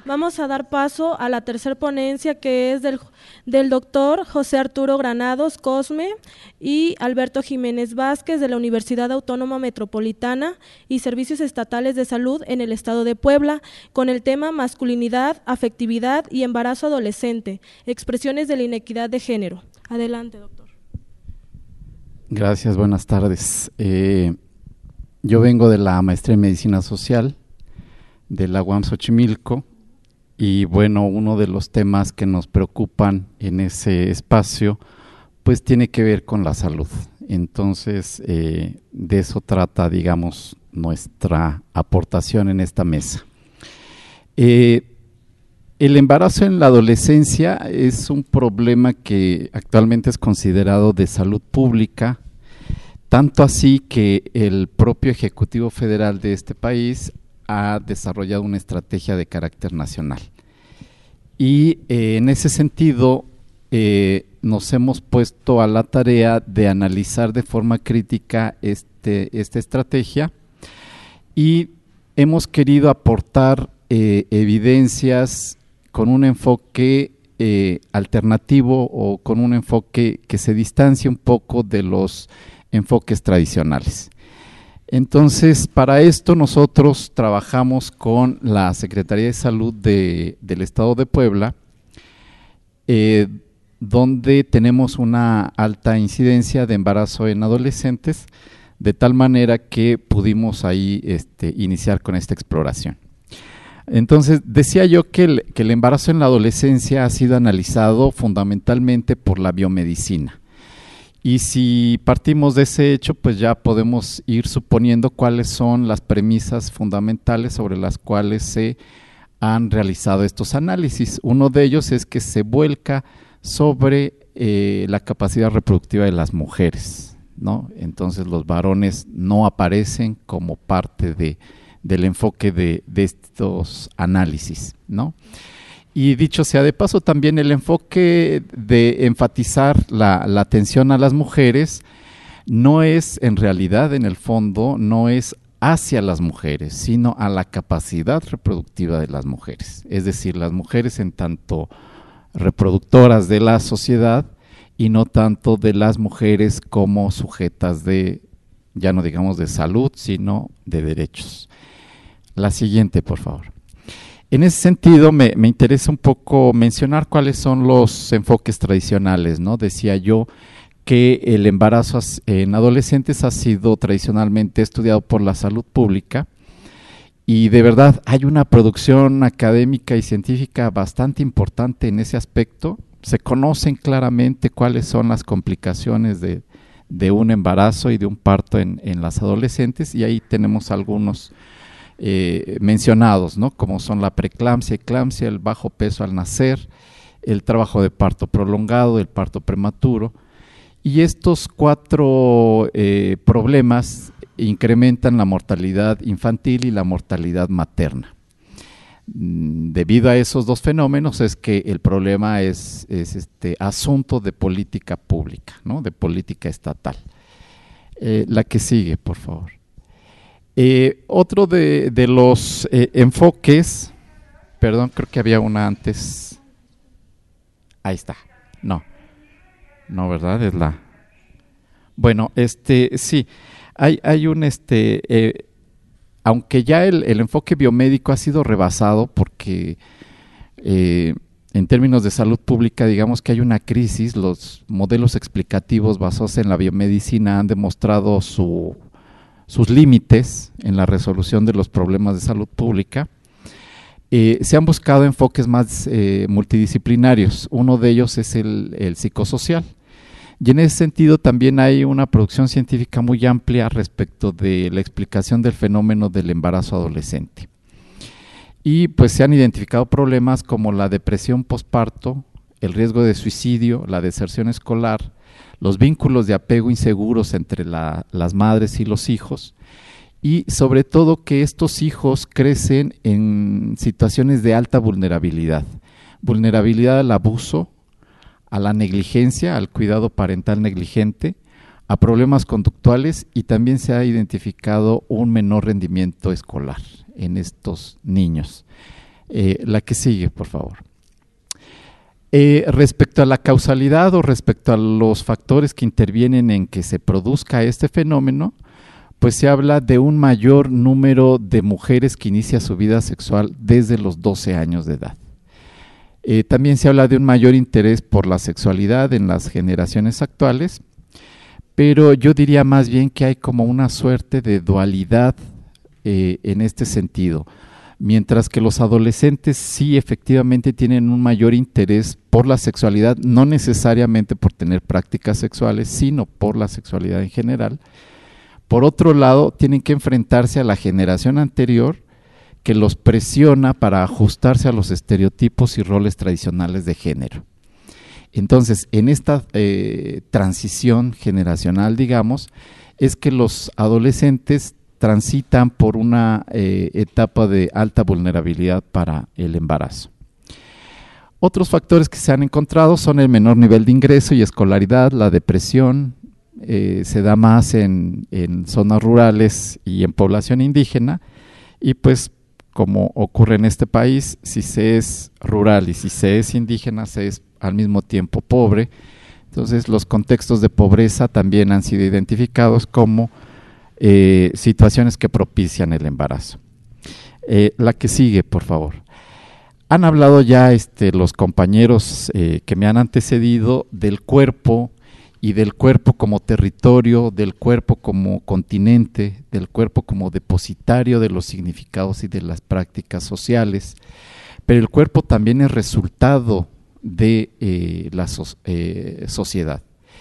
Vamos a dar paso a la tercera ponencia, que es del doctor José Arturo Granados Cosme y Alberto Jiménez Vázquez, de la Universidad Autónoma Metropolitana y Servicios Estatales de Salud en el Estado de Puebla, con el tema masculinidad, afectividad y embarazo adolescente, expresiones de la inequidad de género. Adelante, doctor. Gracias, buenas tardes. Yo vengo de la maestría en Medicina Social de la UAM Xochimilco y bueno, uno de los temas que nos preocupan en ese espacio pues tiene que ver con la salud. Entonces, de eso trata, digamos, nuestra aportación en esta mesa. El embarazo en la adolescencia es un problema que actualmente es considerado de salud pública, tanto así que el propio Ejecutivo Federal de este país ha desarrollado una estrategia de carácter nacional. Y en ese sentido nos hemos puesto a la tarea de analizar de forma crítica esta estrategia y hemos querido aportar evidencias con un enfoque alternativo o con un enfoque que se distancie un poco de los enfoques tradicionales. Entonces, para esto nosotros trabajamos con la Secretaría de Salud del Estado de Puebla, donde tenemos una alta incidencia de embarazo en adolescentes, de tal manera que pudimos ahí iniciar con esta exploración. Entonces, decía yo que el embarazo en la adolescencia ha sido analizado fundamentalmente por la biomedicina. Y si partimos de ese hecho, pues ya podemos ir suponiendo cuáles son las premisas fundamentales sobre las cuales se han realizado estos análisis. Uno de ellos es que se vuelca sobre la capacidad reproductiva de las mujeres, ¿no? Entonces los varones no aparecen como parte del enfoque de estos análisis, ¿no? Y dicho sea de paso, también el enfoque de enfatizar la atención a las mujeres no es en realidad, en el fondo, no es hacia las mujeres, sino a la capacidad reproductiva de las mujeres. Es decir, las mujeres en tanto reproductoras de la sociedad y no tanto de las mujeres como sujetas de, ya no digamos de salud, sino de derechos. La siguiente, por favor. En ese sentido, me interesa un poco mencionar cuáles son los enfoques tradicionales, ¿no? Decía yo que el embarazo en adolescentes ha sido tradicionalmente estudiado por la salud pública y de verdad hay una producción académica y científica bastante importante en ese aspecto. Se conocen claramente cuáles son las complicaciones de un embarazo y de un parto en las adolescentes y ahí tenemos algunos mencionados, ¿no? Como son la preeclampsia, eclampsia, el bajo peso al nacer, el trabajo de parto prolongado, el parto prematuro. Y estos cuatro problemas incrementan la mortalidad infantil y la mortalidad materna. Debido a esos dos fenómenos es que el problema es asunto de política pública, ¿no? De política estatal. La que sigue, por favor. Otro de los enfoques, perdón, creo que había una antes. Ahí está. No, ¿verdad? Es la. Bueno, sí, hay un aunque ya el enfoque biomédico ha sido rebasado porque en términos de salud pública digamos que hay una crisis, los modelos explicativos basados en la biomedicina han demostrado sus límites en la resolución de los problemas de salud pública. Se han buscado enfoques más multidisciplinarios, uno de ellos es el psicosocial. Y en ese sentido también hay una producción científica muy amplia respecto de la explicación del fenómeno del embarazo adolescente. Y pues se han identificado problemas como la depresión posparto, el riesgo de suicidio, la deserción escolar, los vínculos de apego inseguros entre las madres y los hijos, y sobre todo que estos hijos crecen en situaciones de alta vulnerabilidad al abuso, a la negligencia, al cuidado parental negligente, a problemas conductuales y también se ha identificado un menor rendimiento escolar en estos niños. La que sigue, por favor. Respecto a la causalidad o respecto a los factores que intervienen en que se produzca este fenómeno, pues se habla de un mayor número de mujeres que inicia su vida sexual desde los 12 años de edad. También se habla de un mayor interés por la sexualidad en las generaciones actuales, pero yo diría más bien que hay como una suerte de dualidad en este sentido. Mientras que los adolescentes sí efectivamente tienen un mayor interés por la sexualidad, no necesariamente por tener prácticas sexuales, sino por la sexualidad en general. Por otro lado, tienen que enfrentarse a la generación anterior que los presiona para ajustarse a los estereotipos y roles tradicionales de género. Entonces, en esta transición generacional, digamos, es que los adolescentes transitan por una etapa de alta vulnerabilidad para el embarazo. Otros factores que se han encontrado son el menor nivel de ingreso y escolaridad, la depresión, se da más en zonas rurales y en población indígena, y pues como ocurre en este país, si se es rural y si se es indígena, se es al mismo tiempo pobre. Entonces los contextos de pobreza también han sido identificados como situaciones que propician el embarazo. La que sigue, por favor. Han hablado ya los compañeros que me han antecedido del cuerpo y del cuerpo como territorio, del cuerpo como continente, del cuerpo como depositario de los significados y de las prácticas sociales, pero el cuerpo también es resultado de la sociedad.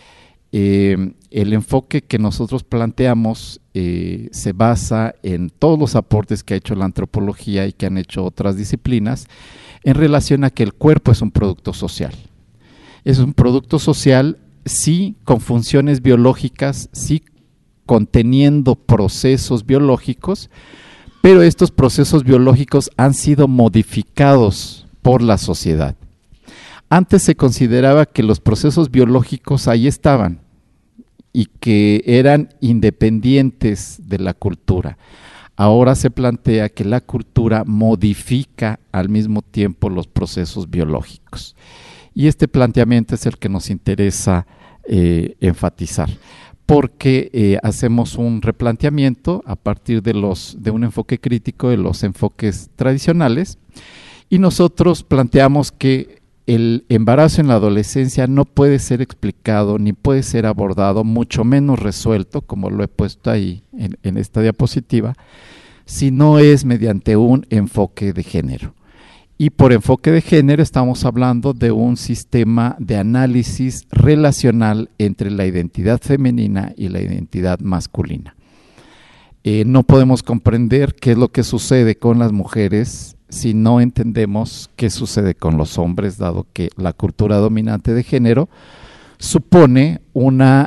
El enfoque que nosotros planteamos se basa en todos los aportes que ha hecho la antropología y que han hecho otras disciplinas en relación a que el cuerpo es un producto social. Es un producto social, sí, con funciones biológicas, sí, conteniendo procesos biológicos, pero estos procesos biológicos han sido modificados por la sociedad. Antes se consideraba que los procesos biológicos ahí estaban y que eran independientes de la cultura. Ahora se plantea que la cultura modifica al mismo tiempo los procesos biológicos. Y este planteamiento es el que nos interesa enfatizar, porque hacemos un replanteamiento a partir de un enfoque crítico de los enfoques tradicionales, y nosotros planteamos que el embarazo en la adolescencia no puede ser explicado ni puede ser abordado, mucho menos resuelto, como lo he puesto ahí en esta diapositiva, si no es mediante un enfoque de género. Y por enfoque de género estamos hablando de un sistema de análisis relacional entre la identidad femenina y la identidad masculina. No podemos comprender qué es lo que sucede con las mujeres si no entendemos qué sucede con los hombres, dado que la cultura dominante de género supone una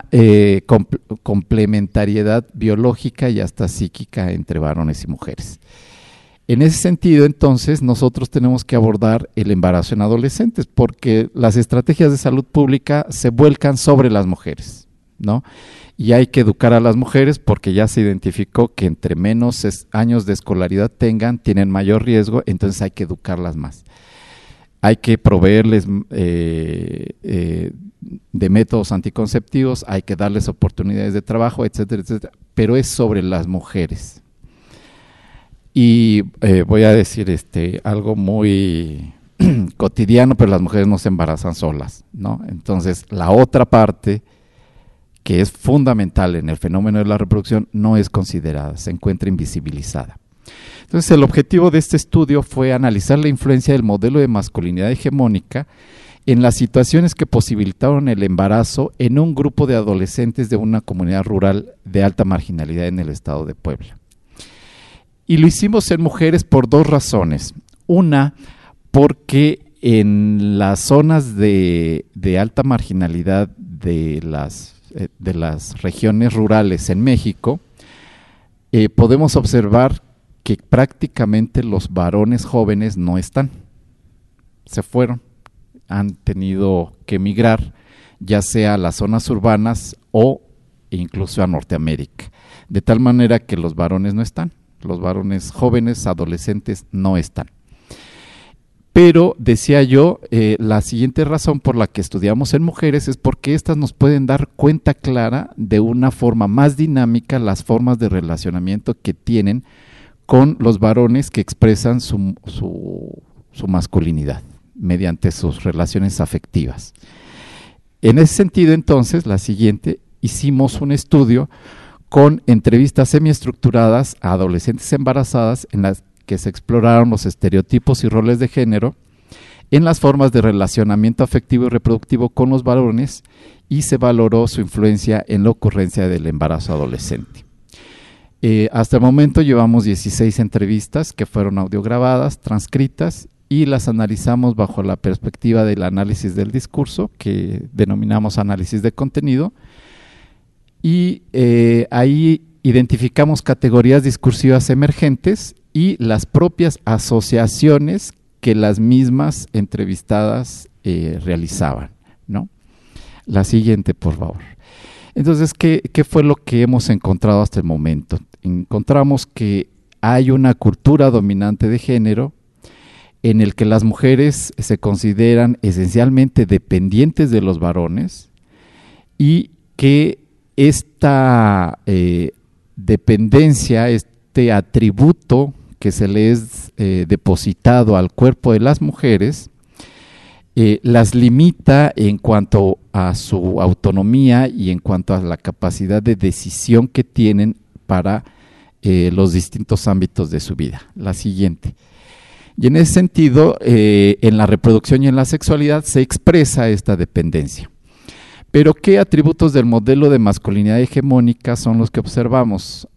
complementariedad biológica y hasta psíquica entre varones y mujeres. En ese sentido, entonces, nosotros tenemos que abordar el embarazo en adolescentes, porque las estrategias de salud pública se vuelcan sobre las mujeres, ¿no? Y hay que educar a las mujeres porque ya se identificó que entre menos años de escolaridad tengan, tienen mayor riesgo, entonces hay que educarlas más. Hay que proveerles de métodos anticonceptivos, hay que darles oportunidades de trabajo, etcétera, etcétera, pero es sobre las mujeres. Y voy a decir algo muy cotidiano, pero las mujeres no se embarazan solas, ¿no? Entonces, la otra parte que es fundamental en el fenómeno de la reproducción no es considerada, se encuentra invisibilizada. Entonces, el objetivo de este estudio fue analizar la influencia del modelo de masculinidad hegemónica en las situaciones que posibilitaron el embarazo en un grupo de adolescentes de una comunidad rural de alta marginalidad en el estado de Puebla. Y lo hicimos en mujeres por dos razones. Una, porque en las zonas de alta marginalidad de las regiones rurales en México, podemos observar que prácticamente los varones jóvenes no están, se fueron, han tenido que emigrar, ya sea a las zonas urbanas o incluso a Norteamérica, de tal manera que los varones no están, los varones jóvenes, adolescentes no están. Pero, decía yo, la siguiente razón por la que estudiamos en mujeres es porque estas nos pueden dar cuenta clara de una forma más dinámica las formas de relacionamiento que tienen con los varones que expresan su masculinidad mediante sus relaciones afectivas. En ese sentido, entonces, la siguiente, hicimos un estudio con entrevistas semiestructuradas a adolescentes embarazadas en las que se exploraron los estereotipos y roles de género en las formas de relacionamiento afectivo y reproductivo con los varones, y se valoró su influencia en la ocurrencia del embarazo adolescente. Hasta el momento llevamos 16 entrevistas que fueron audiograbadas, transcritas, y las analizamos bajo la perspectiva del análisis del discurso, que denominamos análisis de contenido, y ahí identificamos categorías discursivas emergentes y las propias asociaciones que las mismas entrevistadas realizaban, ¿no? La siguiente, por favor. Entonces, ¿qué fue lo que hemos encontrado hasta el momento? Encontramos que hay una cultura dominante de género en el que las mujeres se consideran esencialmente dependientes de los varones, y que esta dependencia, este atributo que se le es depositado al cuerpo de las mujeres, las limita en cuanto a su autonomía y en cuanto a la capacidad de decisión que tienen para los distintos ámbitos de su vida. La siguiente. Y en ese sentido, en la reproducción y en la sexualidad se expresa esta dependencia. Pero, ¿qué atributos del modelo de masculinidad hegemónica son los que observamos?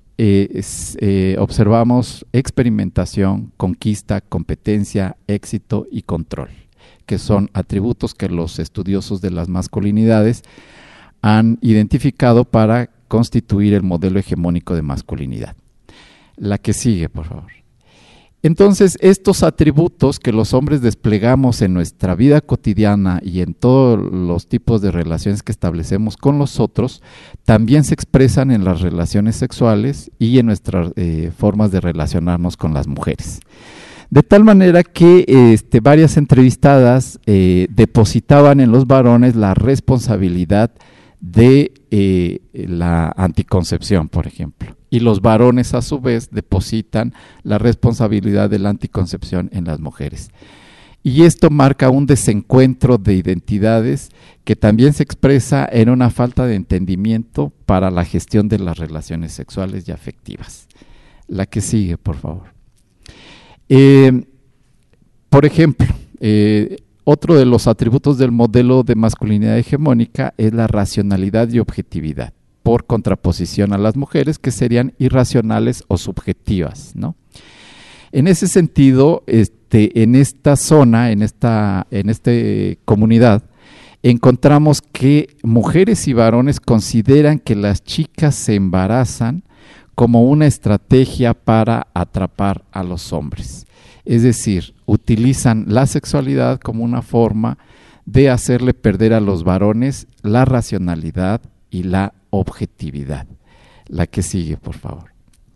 Observamos experimentación, conquista, competencia, éxito y control, que son atributos que los estudiosos de las masculinidades han identificado para constituir el modelo hegemónico de masculinidad. La que sigue, por favor. Entonces, estos atributos que los hombres desplegamos en nuestra vida cotidiana y en todos los tipos de relaciones que establecemos con los otros, también se expresan en las relaciones sexuales y en nuestras formas de relacionarnos con las mujeres. De tal manera que varias entrevistadas depositaban en los varones la responsabilidad de la anticoncepción, por ejemplo. Y los varones, a su vez, depositan la responsabilidad de la anticoncepción en las mujeres. Y esto marca un desencuentro de identidades que también se expresa en una falta de entendimiento para la gestión de las relaciones sexuales y afectivas. La que sigue, por favor. Por ejemplo, otro de los atributos del modelo de masculinidad hegemónica es la racionalidad y objetividad, por contraposición a las mujeres, que serían irracionales o subjetivas, ¿no? En ese sentido, en esta zona, en esta comunidad, encontramos que mujeres y varones consideran que las chicas se embarazan como una estrategia para atrapar a los hombres. Es decir, utilizan la sexualidad como una forma de hacerle perder a los varones la racionalidad y la objetividad. La que sigue, por favor.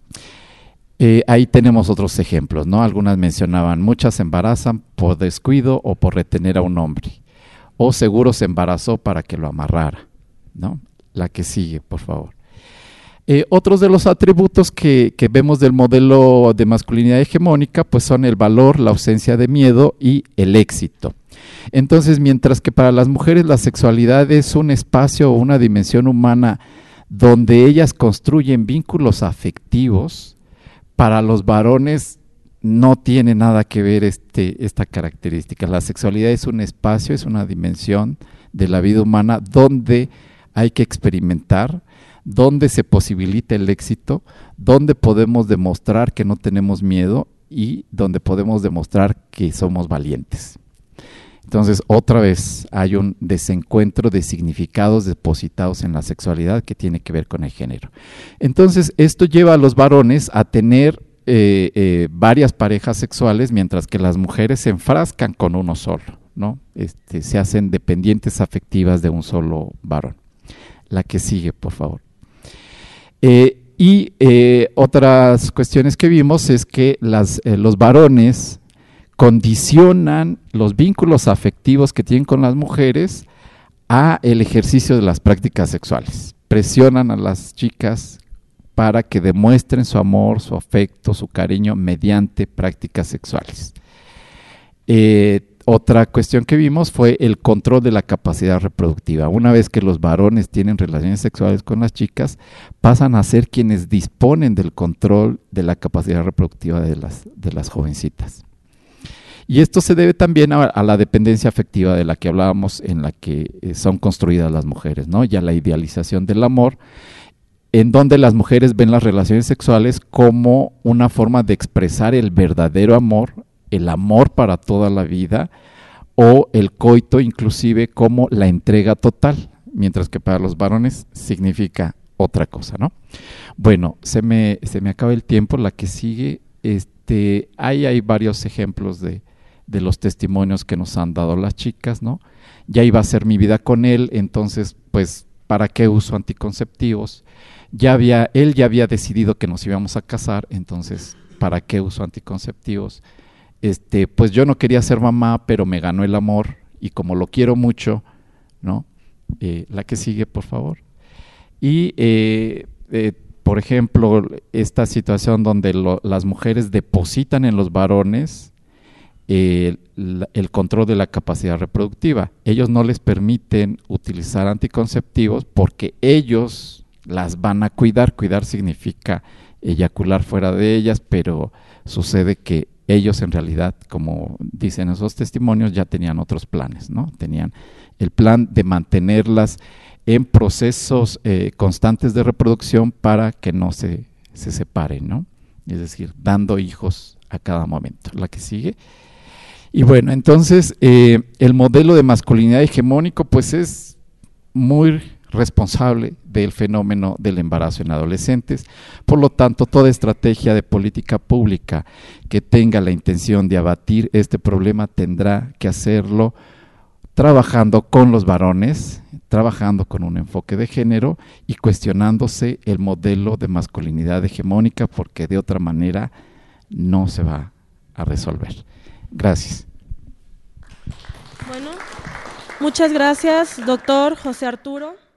Ahí tenemos otros ejemplos, ¿no? Algunas mencionaban, muchas se embarazan por descuido o por retener a un hombre, o seguro se embarazó para que lo amarrara, ¿no? La que sigue, por favor. Otros de los atributos que vemos del modelo de masculinidad hegemónica, pues son el valor, la ausencia de miedo y el éxito. Entonces, mientras que para las mujeres la sexualidad es un espacio o una dimensión humana donde ellas construyen vínculos afectivos, para los varones no tiene nada que ver esta característica. La sexualidad es un espacio, es una dimensión de la vida humana donde hay que experimentar, donde se posibilita el éxito, donde podemos demostrar que no tenemos miedo y donde podemos demostrar que somos valientes. Entonces, otra vez hay un desencuentro de significados depositados en la sexualidad que tiene que ver con el género. Entonces, esto lleva a los varones a tener varias parejas sexuales, mientras que las mujeres se enfrascan con uno solo, ¿no? Se hacen dependientes afectivas de un solo varón. La que sigue, por favor. Otras cuestiones que vimos es que los varones condicionan los vínculos afectivos que tienen con las mujeres a el ejercicio de las prácticas sexuales. Presionan a las chicas para que demuestren su amor, su afecto, su cariño mediante prácticas sexuales. Otra cuestión que vimos fue el control de la capacidad reproductiva. Una vez que los varones tienen relaciones sexuales con las chicas, pasan a ser quienes disponen del control de la capacidad reproductiva de las jovencitas. Y esto se debe también a la dependencia afectiva de la que hablábamos, en la que son construidas las mujeres, ¿no? Y a la idealización del amor, en donde las mujeres ven las relaciones sexuales como una forma de expresar el verdadero amor, el amor para toda la vida, o el coito inclusive como la entrega total, mientras que para los varones significa otra cosa, ¿no? Bueno, se me acaba el tiempo. La que sigue, hay varios ejemplos de los testimonios que nos han dado las chicas, ¿no? Ya iba a ser mi vida con él, entonces, pues, ¿para qué uso anticonceptivos? Él ya había decidido que nos íbamos a casar, entonces, ¿para qué uso anticonceptivos? Pues yo no quería ser mamá, pero me ganó el amor, y como lo quiero mucho, ¿no? La que sigue, por favor. Y, por ejemplo, esta situación donde las mujeres depositan en los varones el control de la capacidad reproductiva. Ellos no les permiten utilizar anticonceptivos porque ellos las van a cuidar. Cuidar significa eyacular fuera de ellas, pero sucede que ellos en realidad, como dicen esos testimonios, ya tenían otros planes, ¿no? Tenían el plan de mantenerlas en procesos constantes de reproducción para que no se separen, ¿no? Es decir, dando hijos a cada momento. La que sigue. Y bueno, entonces el modelo de masculinidad hegemónico pues es muy responsable del fenómeno del embarazo en adolescentes. Por lo tanto, toda estrategia de política pública que tenga la intención de abatir este problema tendrá que hacerlo trabajando con los varones, trabajando con un enfoque de género y cuestionándose el modelo de masculinidad hegemónica, porque de otra manera no se va a resolver. Gracias. Bueno, muchas gracias, doctor José Arturo.